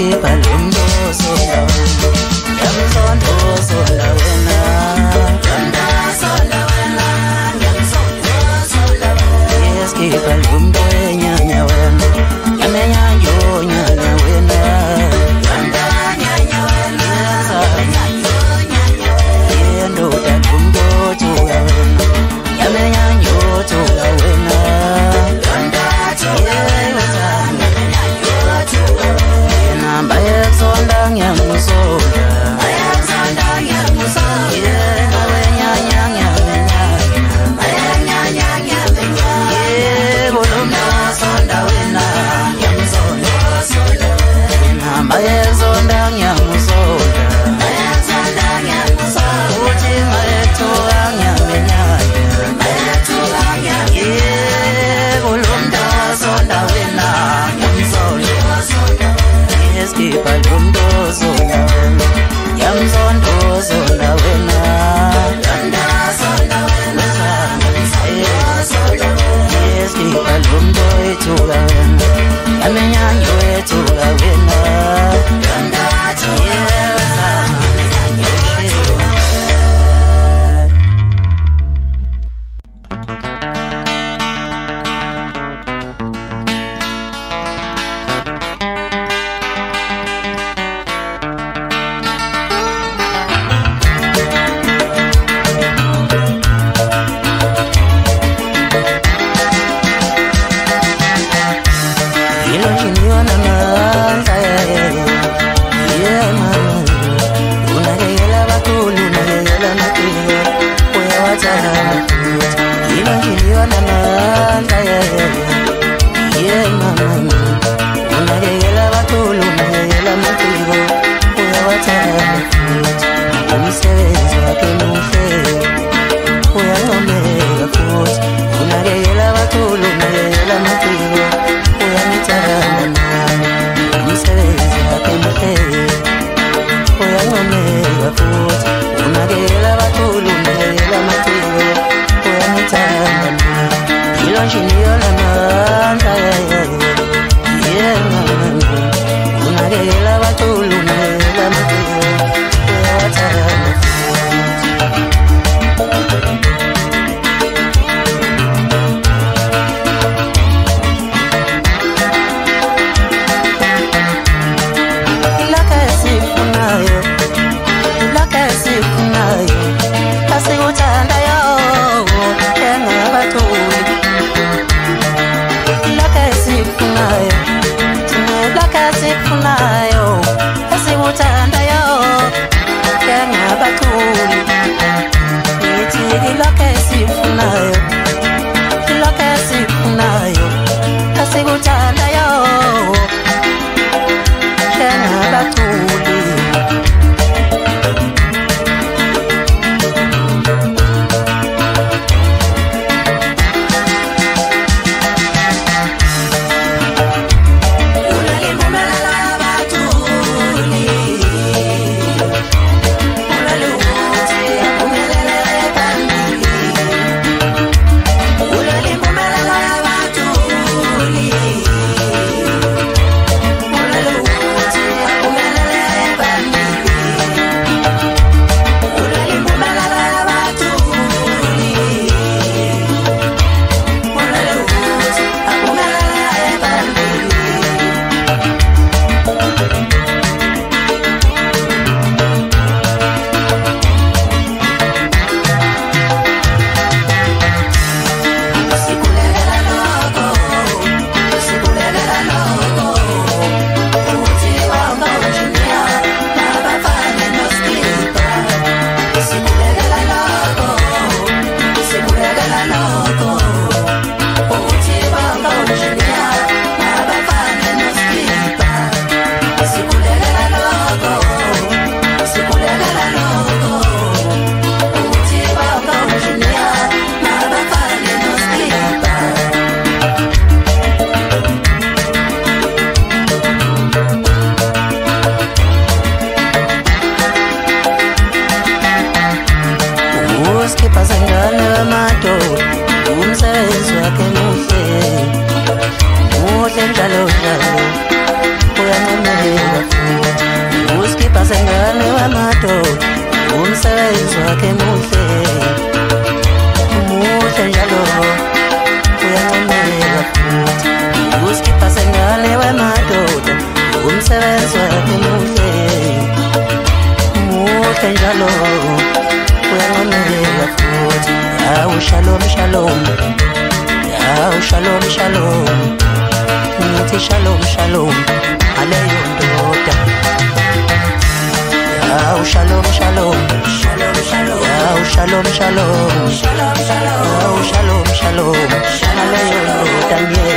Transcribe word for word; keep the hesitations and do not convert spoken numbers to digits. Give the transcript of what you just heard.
Skip alumno sola Yamzondo sola wena Yanda sola wena Yamzondo sola wena Skip alumno nyanya wena Yamenya yo nyanya wena Yanda nyanya wena Yanda nyanya wena Yendo takumbo tuga wena Yamenya yo tuga wena Yanda tuga wena Bayazonda nyamuzola Bayazonda nyamuzola Yeah, awenya nyanya nyanya Awenya nyanya nyanya Yeah, bolomna sonda wena Nyamuzola Yeah, bayazonda nyamuzola Bayazonda nyamuzola Uti mayetua nyamenya Mayetua nyamenya Yeah, bolomna sonda wena Nyamuzola Skip alumno sola Yamzondo sola wena Yanda sola wena Skip alumno etuga wena Yamenya yo etuga wena Yanda sola umsebenzi wakhe muhle muhle njalo uyancomeka futhi uskipha sengane wemadoda umsebenzi wakhe muhle muhle njalo uyancomeka futhi yawu shalom shalom yawu shalom shalom ngithi shalom shalom aleyo ndoda yawu shalom shalom shalom shalom yawu shalom shalom shalom shalom yawu shalom shalom aleyo ndoda